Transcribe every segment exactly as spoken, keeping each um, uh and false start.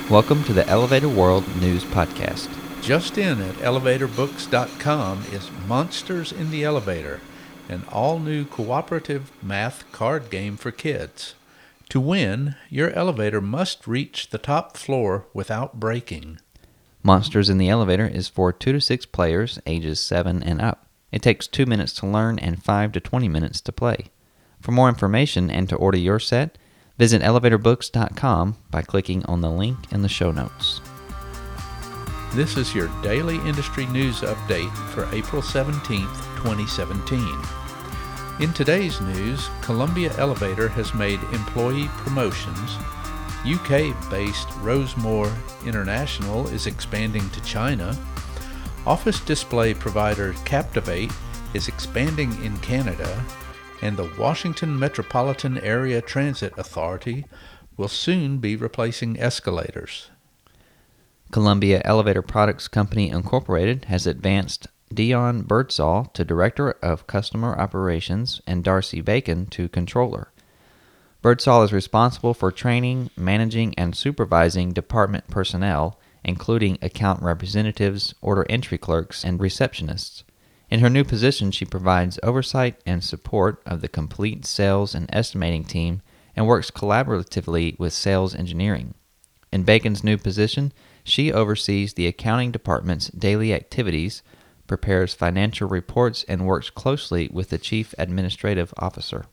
Welcome to the Elevator World News Podcast. Just in at elevator books dot com is Monsters in the Elevator, an all-new cooperative math card game for kids. To win, your elevator must reach the top floor without breaking. Monsters in the Elevator is for two to six players, ages seven and up. It takes two minutes to learn and five to twenty minutes to play. For more information and to order your set, visit elevator books dot com by clicking on the link in the show notes. This is your daily industry news update for April seventeenth, twenty seventeen. In today's news, Columbia Elevator has made employee promotions. U K-based Rosemore International is expanding to China. Office display provider Captivate is expanding in Canada. And the Washington Metropolitan Area Transit Authority will soon be replacing escalators. Columbia Elevator Products Company Incorporated has advanced Dion Birdsall to Director of Customer Operations and Darcy Bacon to Controller. Birdsall is responsible for training, managing, and supervising department personnel, including account representatives, order entry clerks, and receptionists. In her new position, she provides oversight and support of the complete sales and estimating team and works collaboratively with sales engineering. In Bacon's new position, she oversees the accounting department's daily activities, prepares financial reports, and works closely with the chief administrative officer.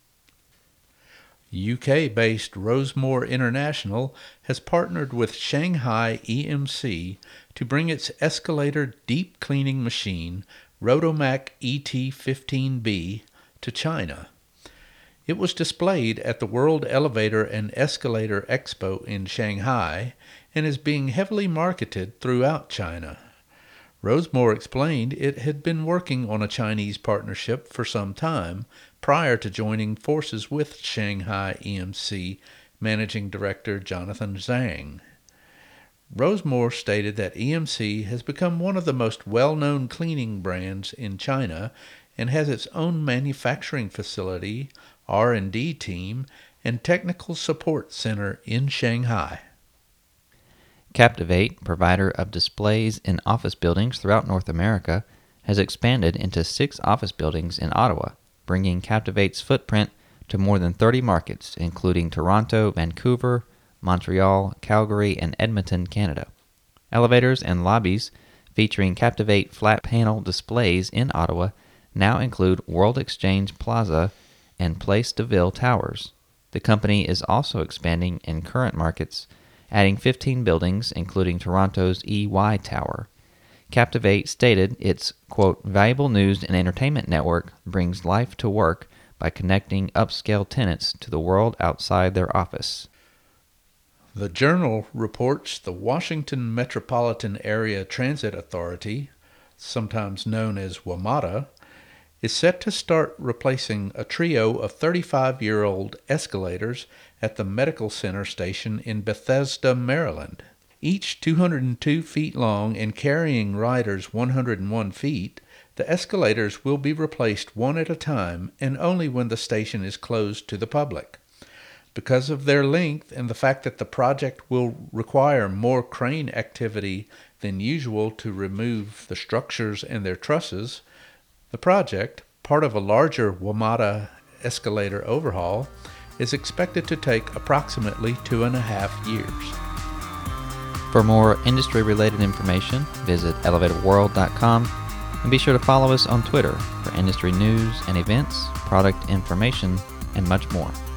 U K-based Rosemore International has partnered with Shanghai E M C to bring its escalator deep cleaning machine Rotomac E T fifteen B to China. It was displayed at the World Elevator and Escalator Expo in Shanghai and is being heavily marketed throughout China. Rosemore explained it had been working on a Chinese partnership for some time prior to joining forces with Shanghai E M C Managing Director Jonathan Zhang. Rosemore stated that E M C has become one of the most well-known cleaning brands in China and has its own manufacturing facility, R and D team, and technical support center in Shanghai. Captivate, provider of displays in office buildings throughout North America, has expanded into six office buildings in Ottawa, bringing Captivate's footprint to more than thirty markets, including Toronto, Vancouver, Montreal, Calgary, and Edmonton, Canada. Elevators and lobbies featuring Captivate flat panel displays in Ottawa now include World Exchange Plaza and Place de Ville Towers. The company is also expanding in current markets, adding fifteen buildings, including Toronto's E Y Tower. Captivate stated its, quote, valuable news and entertainment network brings life to work by connecting upscale tenants to the world outside their office. The Journal reports the Washington Metropolitan Area Transit Authority, sometimes known as WMATA, is set to start replacing a trio of thirty-five-year-old escalators at the Medical Center station in Bethesda, Maryland. Each two hundred two feet long and carrying riders one hundred one feet, the escalators will be replaced one at a time and only when the station is closed to the public. Because of their length and the fact that the project will require more crane activity than usual to remove the structures and their trusses, the project, part of a larger WMATA escalator overhaul, is expected to take approximately two and a half years. For more industry-related information, visit elevator world dot com and be sure to follow us on Twitter for industry news and events, product information, and much more.